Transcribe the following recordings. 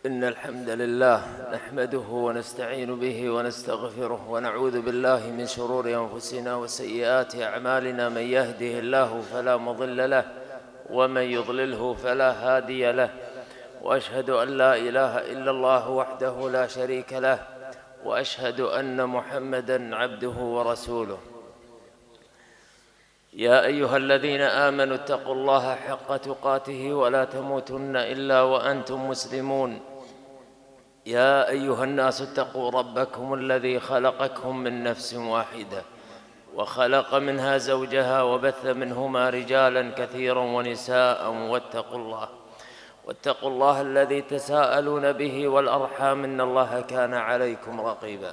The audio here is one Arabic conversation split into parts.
إن الحمد لله نحمده ونستعين به ونستغفره ونعوذ بالله من شرور أنفسنا وسيئات أعمالنا. من يهده الله فلا مضل له ومن يضلله فلا هادي له، وأشهد أن لا إله إلا الله وحده لا شريك له، وأشهد أن محمدًا عبده ورسوله. يا أيها الذين آمنوا اتقوا الله حق تقاته ولا تموتن إلا وأنتم مسلمون. يا أيها الناس اتقوا ربكم الذي خلقكم من نفس واحدة وخلق منها زوجها وبث منهما رجالا كثيرا ونساء، واتقوا الله الذي تساءلون به والأرحام إن الله كان عليكم رقيبا.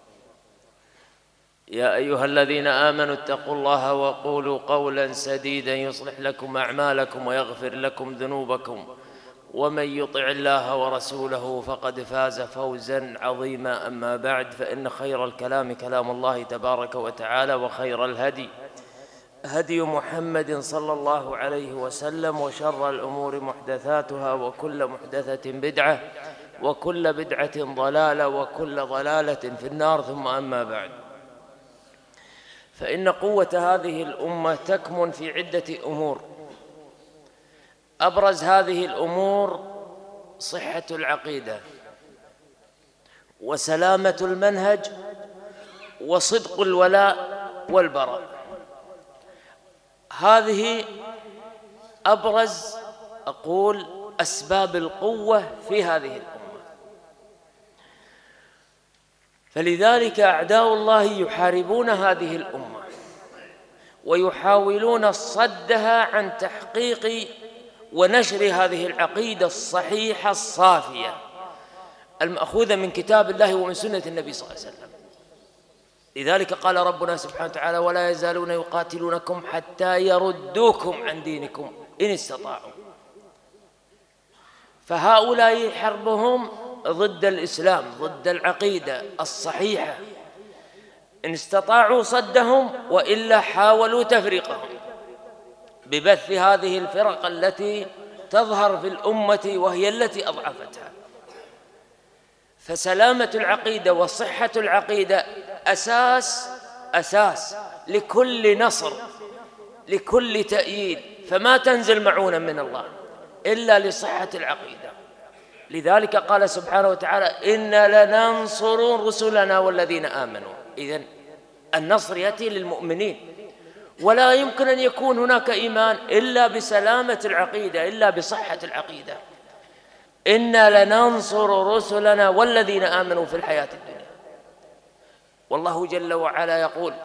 يا أيها الذين آمنوا اتقوا الله وقولوا قولا سديدا يصلح لكم أعمالكم ويغفر لكم ذنوبكم، ومن يطع الله ورسوله فقد فاز فوزا عظيما. أما بعد، فإن خير الكلام كلام الله تبارك وتعالى، وخير الهدي هدي محمد صلى الله عليه وسلم، وشر الأمور محدثاتها، وكل محدثة بدعة، وكل بدعة ضلالة، وكل ضلالة في النار. ثم أما بعد، فإن قوة هذه الأمة تكمن في عدة أمور. أبرز هذه الأمور صحة العقيدة، وسلامة المنهج، وصدق الولاء والبراء. هذه أبرز أسباب القوة في هذه الأمة. فلذلك أعداء الله يحاربون هذه الأمة ويحاولون صدها عن تحقيق ونشر هذه العقيدة الصحيحة الصافية المأخوذة من كتاب الله ومن سنة النبي صلى الله عليه وسلم. لذلك قال ربنا سبحانه وتعالى: ولا يزالون يقاتلونكم حتى يردوكم عن دينكم إن استطاعوا. فهؤلاء حربهم ضد الإسلام، ضد العقيدة الصحيحة. إن استطاعوا صدهم، وإلا حاولوا تفريقهم ببث هذه الفرق التي تظهر في الأمة وهي التي أضعفتها. فسلامة العقيدة وصحة العقيدة أساس لكل نصر، لكل تأييد. فما تنزل معونة من الله إلا لصحة العقيدة. لذلك قال سبحانه وتعالى: إنا لننصر رسلنا والذين آمنوا. إذن النصر يأتي للمؤمنين، ولا يمكن أن يكون هناك إيمان إلا بسلامة العقيدة، إلا بصحة العقيدة. إنا لننصر رسلنا والذين آمنوا في الحياة الدنيا. والله جل وعلا يقول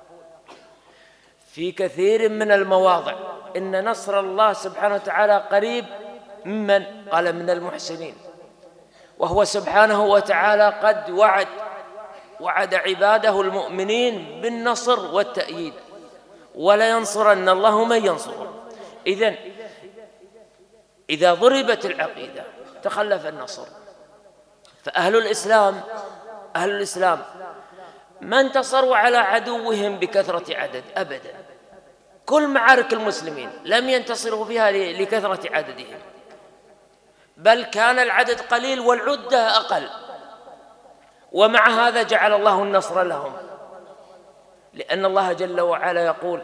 في كثير من المواضع: إن نصر الله سبحانه وتعالى قريب من قال من المحسنين. وهو سبحانه وتعالى قد وعد عباده المؤمنين بالنصر والتأييد، ولا ينصرن الله من ينصره. إذن إذا ضربت العقيدة تخلف النصر. فأهل الإسلام ما انتصروا على عدوهم بكثرة عدد أبدا. كل معارك المسلمين لم ينتصروا فيها لكثرة عددهم، بل كان العدد قليل والعدة أقل، ومع هذا جعل الله النصر لهم. لأن الله جل وعلا يقول: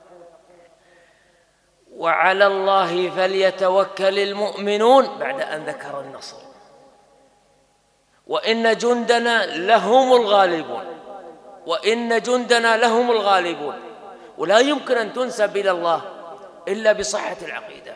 وعلى الله فليتوكل المؤمنون، بعد أن ذكر النصر: وإن جندنا لهم الغالبون، وإن جندنا لهم الغالبون. ولا يمكن أن تنسب إلى الله إلا بصحة العقيدة.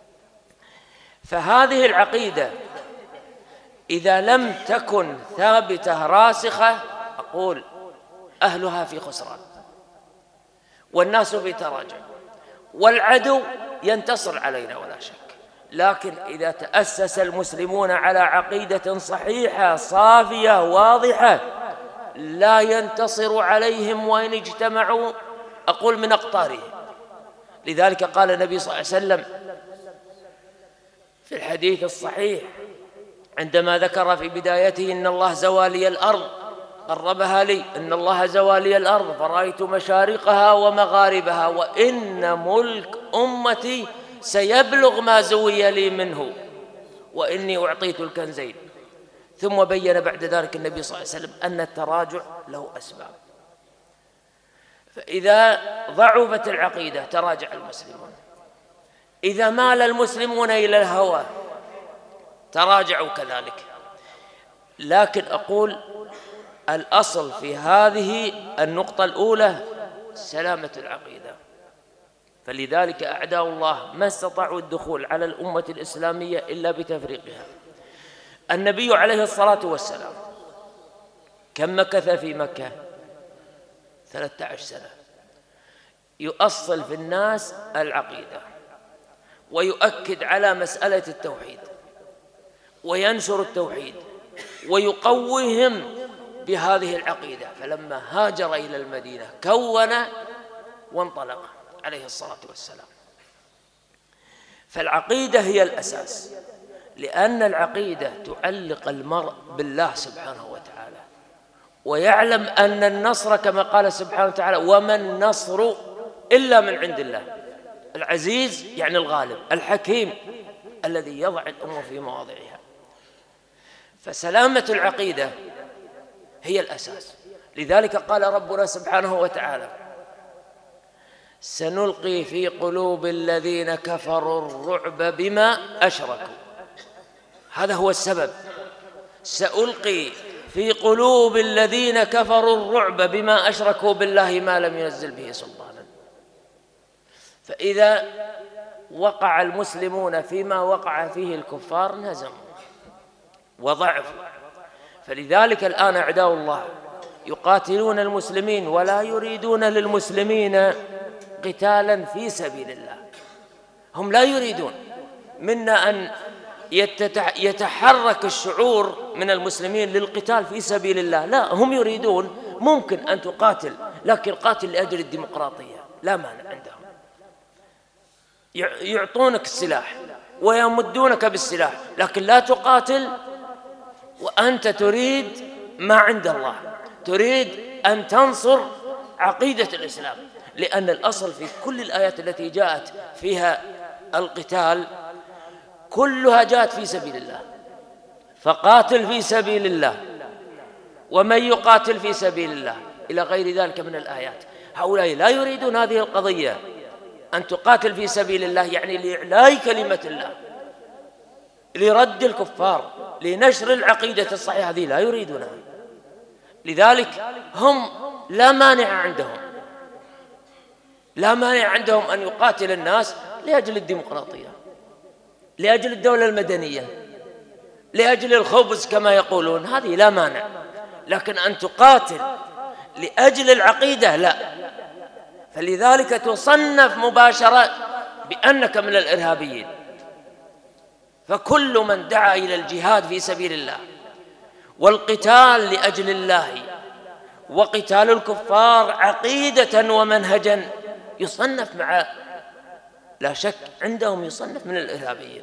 فهذه العقيدة إذا لم تكن ثابتة راسخة، أقول أهلها في خسران، والناس في تراجع، والعدو ينتصر علينا ولا شك. لكن إذا تأسس المسلمون على عقيدة صحيحة صافية واضحة، لا ينتصر عليهم وإن اجتمعوا، أقول من أقطارهم. لذلك قال النبي صلى الله عليه وسلم في الحديث الصحيح عندما ذكر في بدايته: إن الله زوالي الأرض، قربها لي، إن الله زوالي الأرض فرأيت مشارقها ومغاربها، وإن ملك أمتي سيبلغ ما زوي لي منه، وإني أعطيت الكنزين. ثم بين بعد ذلك النبي صلى الله عليه وسلم أن التراجع له أسباب، فإذا ضعفت العقيدة تراجع المسلمون، إذا مال المسلمون إلى الهوى تراجعوا كذلك. لكن أقول الأصل في هذه النقطة الأولى سلامة العقيدة، فلذلك أعداء الله ما استطاعوا الدخول على الأمة الإسلامية إلا بتفريقها. النبي عليه الصلاة والسلام كم مكث في مكة؟ 13 سنة، يؤصل في الناس العقيدة ويؤكد على مسألة التوحيد وينشر التوحيد ويقويهم بهذه العقيدة. فلما هاجر إلى المدينة كون وانطلق عليه الصلاة والسلام. فالعقيدة هي الأساس، لأن العقيدة تعلق المرء بالله سبحانه وتعالى، ويعلم أن النصر كما قال سبحانه وتعالى وما النصر إلا من عند الله، العزيز يعني الغالب، الحكيم الذي يضع الأمور في مواضعها. فسلامة العقيدة هي الأساس. لذلك قال ربنا سبحانه وتعالى سنلقي في قلوب الذين كفروا الرعب بما أشركوا. هذا هو السبب، سألقي في قلوب الذين كفروا الرعب بما أشركوا بالله ما لم ينزل به سلطانا. فإذا وقع المسلمون فيما وقع فيه الكفار انهزموا وضعفوا. فلذلك الآن أعداء الله يقاتلون المسلمين ولا يريدون للمسلمين قتالا في سبيل الله. هم لا يريدون منا أن يتحرك الشعور من المسلمين للقتال في سبيل الله، لا، هم يريدون ممكن أن تقاتل، لكن قاتل لأجل الديمقراطية لا مانع عندهم. يعطونك السلاح ويمدونك بالسلاح، لكن لا تقاتل وأنت تريد ما عند الله، تريد أن تنصر عقيدة الإسلام. لأن الأصل في كل الآيات التي جاءت فيها القتال كلها جاءت في سبيل الله، فقاتل في سبيل الله ومن يقاتل في سبيل الله إلى غير ذلك من الآيات. هؤلاء لا يريدون هذه القضية أن تقاتل في سبيل الله، يعني لإعلاء كلمة الله، لرد الكفار، لنشر العقيدة الصحيحة، هذه لا يريدونها. لذلك هم لا مانع عندهم أن يقاتل الناس لأجل الديمقراطية، لأجل الدولة المدنية، لأجل الخبز كما يقولون، هذه لا مانع. لكن أن تقاتل لأجل العقيدة لا. فلذلك تصنف مباشرة بأنك من الإرهابيين. فكل من دعا إلى الجهاد في سبيل الله والقتال لأجل الله وقتال الكفار عقيدة ومنهجا يصنف لا شك عندهم يصنف من الإرهابيين.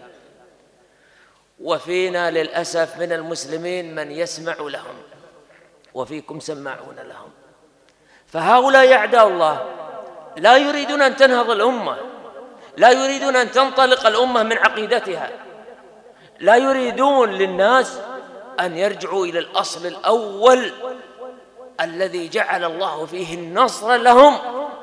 وفينا للأسف من المسلمين من يسمع لهم وفيكم سماعون لهم. فهؤلاء أعداء الله لا يريدون أن تنهض الأمة، لا يريدون أن تنطلق الأمة من عقيدتها، لا يريدون للناس أن يرجعوا إلى الأصل الأول الذي جعل الله فيه النصر لهم.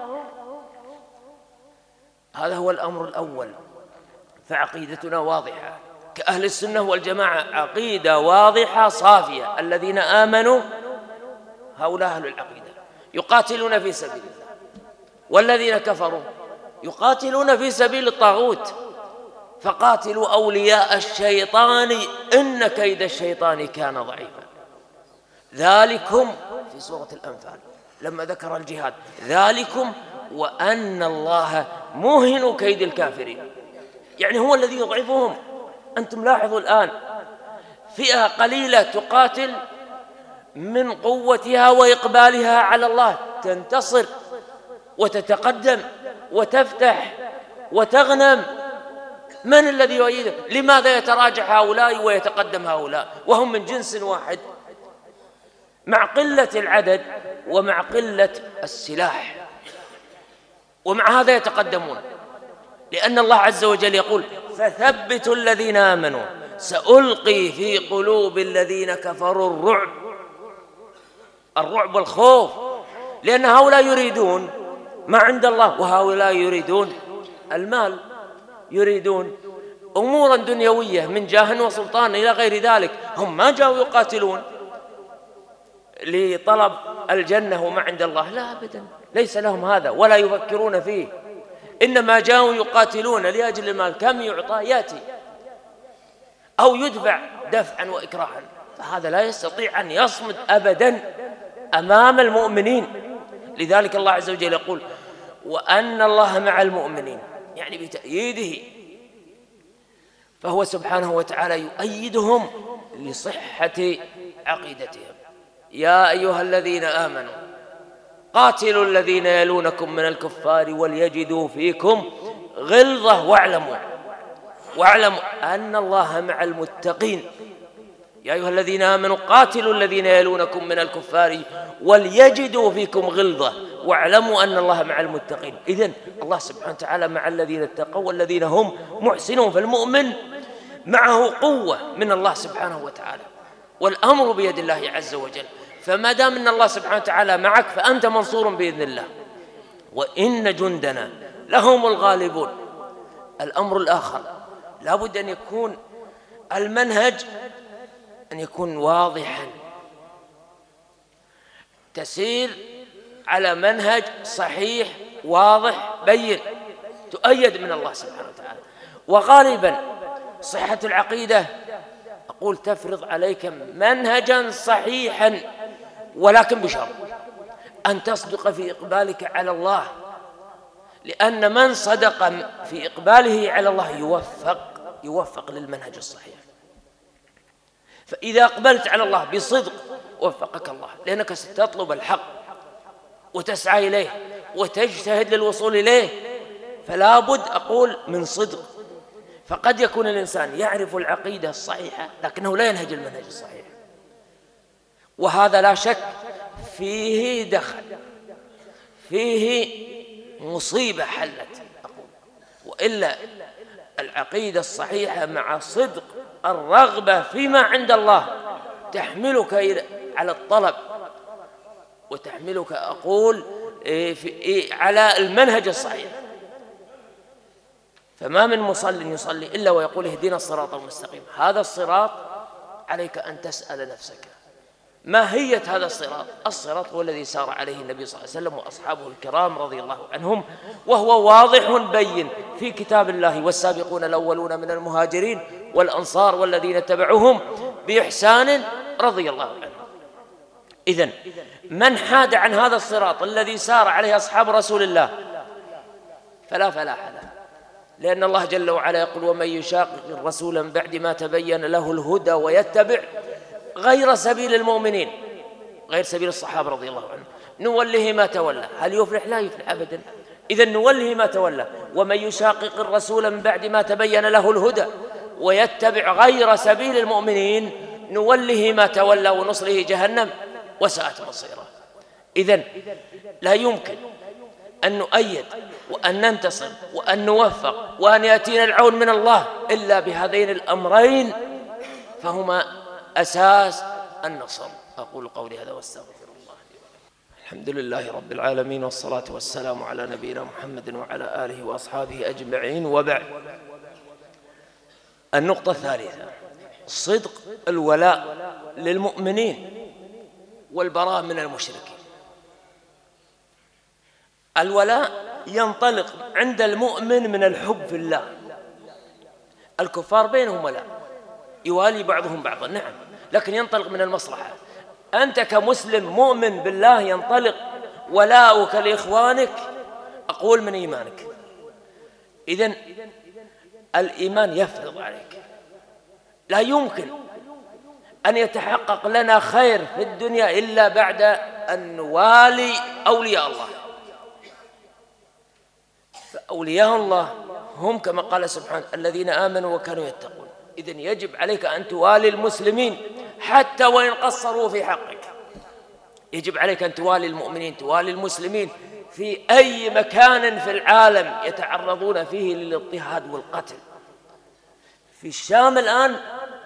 هذا هو الأمر الأول. فعقيدتنا واضحة كأهل السنة والجماعة، عقيدة واضحة صافية. الذين آمنوا هؤلاء أهل العقيدة يقاتلون في سبيل الله، والذين كفروا يقاتلون في سبيل الطاغوت. فقاتلوا أولياء الشيطان إن كيد الشيطان كان ضعيفا. ذلكم في سورة الأنفال لما ذكر الجهاد، ذلكم وأن الله موهن كيد الكافرين، يعني هو الذي يضعفهم. أنتم لاحظوا الآن فئة قليلة تقاتل من قوتها وإقبالها على الله تنتصر وتتقدم وتفتح وتغنم. من الذي يؤيده؟ لماذا يتراجع هؤلاء ويتقدم هؤلاء وهم من جنس واحد مع قلة العدد ومع قلة السلاح؟ ومع هذا يتقدمون، لأن الله عز وجل يقول فثبتوا الذين آمنوا سألقي في قلوب الذين كفروا الرعب والخوف، لأن هؤلاء يريدون ما عند الله، وهؤلاء يريدون المال، يريدون أمورا دنيوية من جاه وسلطان إلى غير ذلك. هم ما جاءوا يقاتلون لطلب الجنة وما عند الله، لا أبدا، ليس لهم هذا ولا يفكرون فيه، إنما جاءوا يقاتلون لأجل المال. كم يعطى يأتي أو يدفع دفعا وإكراها، فهذا لا يستطيع أن يصمد أبدا أمام المؤمنين. لذلك الله عز وجل يقول وأن الله مع المؤمنين، يعني بتأييده، فهو سبحانه وتعالى يؤيدهم لصحة عقيدتهم. يا أيها الذين آمنوا قاتلوا الذين يلونكم من الكفار وليجدوا فيكم غلظة واعلموا أن الله مع المتقين. يا أيها الذين آمنوا قاتلوا الذين يلونكم من الكفار وليجدوا فيكم غلظة واعلموا أن الله مع المتقين. إذن الله سبحانه وتعالى مع الذين اتقوا والذين هم محسنون، فالمؤمن معه قوة من الله سبحانه وتعالى، والأمر بيد الله عز وجل. فما دام أن الله سبحانه وتعالى معك فأنت منصور بإذن الله، وإن جندنا لهم الغالبون. الأمر الآخر لا بد أن يكون المنهج أن يكون واضحا، تسير على منهج صحيح واضح بين، تؤيد من الله سبحانه وتعالى. وغالبا صحة العقيدة أقول تفرض عليك منهجا صحيحا، ولكن بشرط أن تصدق في إقبالك على الله، لأن من صدق في إقباله على الله يوفق للمنهج الصحيح. فإذا أقبلت على الله بصدق وفقك الله، لأنك ستطلب الحق وتسعى إليه وتجتهد للوصول إليه، فلا بد أقول من صدق. فقد يكون الإنسان يعرف العقيدة الصحيحة لكنه لا ينهج المنهج الصحيح، وهذا لا شك فيه دخل، فيه مصيبة حلت أقول. وإلا العقيدة الصحيحة مع صدق الرغبة فيما عند الله تحملك على الطلب، وتحملك أقول على المنهج الصحيح. فما من مصل يصلي إلا ويقول اهدنا الصراط المستقيم. هذا الصراط عليك أن تسأل نفسك ما هي هذا الصراط؟ الصراط هو الذي سار عليه النبي صلى الله عليه وسلم وأصحابه الكرام رضي الله عنهم، وهو واضح بين في كتاب الله: والسابقون الأولون من المهاجرين والأنصار والذين اتبعوهم بإحسان رضي الله عنهم. إذن من حاد عن هذا الصراط الذي سار عليه أصحاب رسول الله فلا فلاح له، لأن الله جل وعلا يقول: ومن يشاقق الرسول من بعد ما تبين له الهدى ويتبع غير سبيل المؤمنين، غير سبيل الصحابة رضي الله عنهم، نوله ما تولى. هل يفلح؟ لا يفلح أبدا. إذن نوله ما تولى. ومن يشاقق الرسول من بعد ما تبين له الهدى ويتبع غير سبيل المؤمنين نوله ما تولى ونصله جهنم وساءت مصيره. إذن لا يمكن أن نؤيد وأن ننتصر وأن نوفق وأن يأتينا العون من الله إلا بهذين الأمرين، فهما أساس النصر. أقول قولي هذا واستغفر الله. الحمد لله رب العالمين، والصلاة والسلام على نبينا محمد وعلى آله وأصحابه أجمعين، وبعد. النقطة الثالثة: صدق الولاء للمؤمنين والبراء من المشركين. الولاء ينطلق عند المؤمن من الحب في الله. الكفار بينهم ولاء، يوالي بعضهم بعضا، نعم، لكن ينطلق من المصلحة. أنت كمسلم مؤمن بالله ينطلق ولاؤك لإخوانك أقول من إيمانك. إذن الإيمان يفرض عليك. لا يمكن أن يتحقق لنا خير في الدنيا إلا بعد أن نوالي أولياء الله. فأولياء الله هم كما قال سبحانه: الذين آمنوا وكانوا يتقون. إذن يجب عليك أن توالي المسلمين حتى وإن قصروا في حقك. يجب عليك أن توالي المؤمنين، توالي المسلمين في أي مكان في العالم يتعرضون فيه للاضطهاد والقتل. في الشام الآن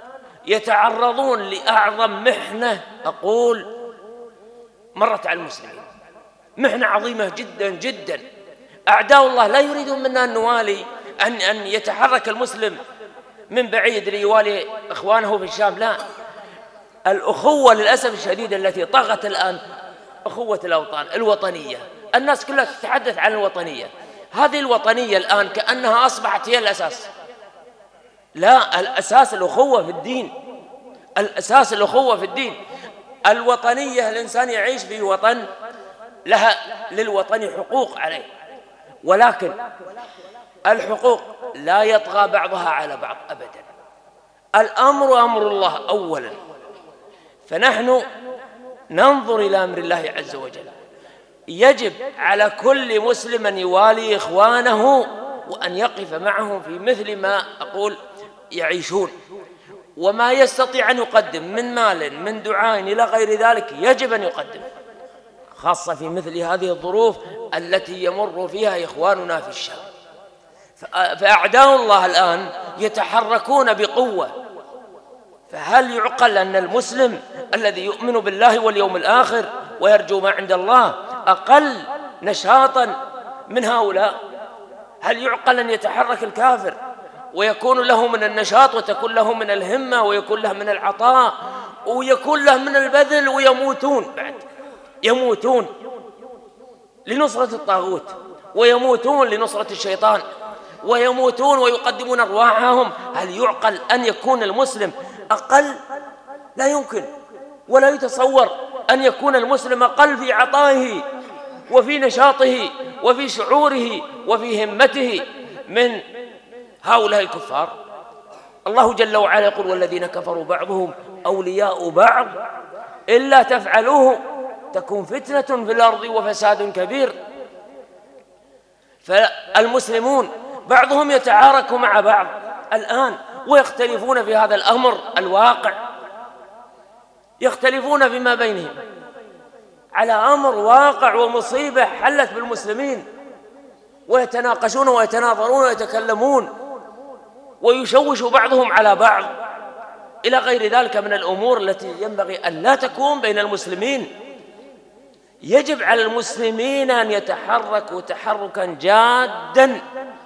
يتعرضون لأعظم محنة أقول مرت على المسلمين، محنة عظيمة جدا جدا. أعداء الله لا يريدون منا أن نوالي، أن يتحرك المسلم من بعيد ليوالي إخوانه في الشام، لا. الأخوة للأسف الشديد التي طغت الآن أخوة الأوطان، الوطنية. الناس كلها تتحدث عن الوطنية، هذه الوطنية الآن كأنها أصبحت هي الأساس. لا، الأساس الأخوة في الدين، الأساس الأخوة في الدين. الوطنية الإنسان يعيش في وطن، لها للوطن حقوق عليه، ولكن الحقوق لا يطغى بعضها على بعض أبدا. الأمر أمر الله أولا، فنحن ننظر إلى أمر الله عز وجل. يجب على كل مسلم أن يوالي إخوانه وأن يقف معهم في مثل ما أقول يعيشون، وما يستطيع أن يقدم من مال من دعاء إلى غير ذلك يجب أن يقدم، خاصة في مثل هذه الظروف التي يمر فيها إخواننا في الشام. فأعداء الله الآن يتحركون بقوة، فهل يعقل أن المسلم الذي يؤمن بالله واليوم الآخر ويرجو ما عند الله أقل نشاطا من هؤلاء؟ هل يعقل أن يتحرك الكافر ويكون له من النشاط وتكون له من الهمة ويكون له من العطاء ويكون له من البذل، ويموتون بعد، يموتون لنصرة الطاغوت ويموتون لنصرة الشيطان ويموتون ويقدمون أرواحهم؟ هل يعقل أن يكون المسلم أقل؟ لا يمكن، ولا يتصور أن يكون المسلم أقل في عطائه وفي نشاطه وفي شعوره وفي همته من هؤلاء الكفار. الله جل وعلا يقول: والذين كفروا بعضهم أولياء بعض إلا تفعلوه تكون فتنة في الأرض وفساد كبير. فالمسلمون بعضهم يتعارك مع بعض الآن ويختلفون في هذا الأمر الواقع، يختلفون فيما بينهم على أمر واقع ومصيبة حلت بالمسلمين، ويتناقشون ويتناظرون ويتكلمون ويشوش بعضهم على بعض إلى غير ذلك من الأمور التي ينبغي أن لا تكون بين المسلمين. يجب على المسلمين أن يتحركوا تحركا جادا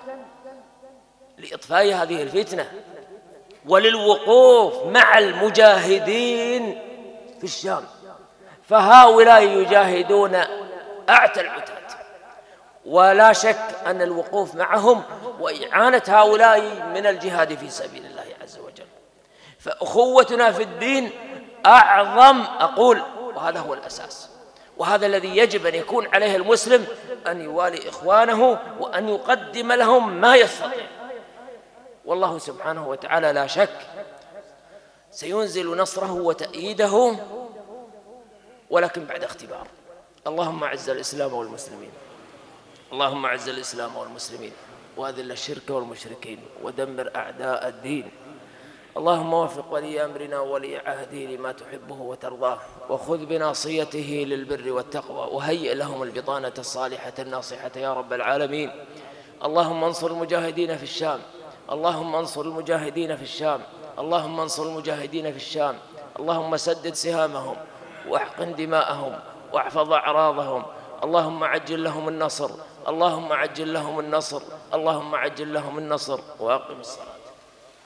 لإطفاء هذه الفتنة وللوقوف مع المجاهدين في الشام، فهؤلاء يجاهدون أعتى العتاد، ولا شك أن الوقوف معهم وإعانة هؤلاء من الجهاد في سبيل الله عز وجل. فأخوتنا في الدين أعظم أقول، وهذا هو الأساس، وهذا الذي يجب أن يكون عليه المسلم، أن يوالي إخوانه وأن يقدم لهم ما يستطيع. والله سبحانه وتعالى لا شك سينزل نصره وتأييده، ولكن بعد اختبار. اللهم أعز الإسلام والمسلمين، اللهم أعز الإسلام والمسلمين وأذل الشرك والمشركين ودمر أعداء الدين. اللهم وفق ولي أمرنا وولي عهده لما تحبه وترضاه، وخذ بناصيته للبر والتقوى، وهيئ لهم البطانة الصالحة الناصحة يا رب العالمين. اللهم انصر المجاهدين في الشام، اللهم انصر المجاهدين في الشام، اللهم انصر المجاهدين في الشام. اللهم سدد سهامهم واحقن دماءهم واحفظ أعراضهم. اللهم عجل لهم النصر، اللهم عجل لهم النصر، اللهم عجل لهم النصر، وأقم الصلاة.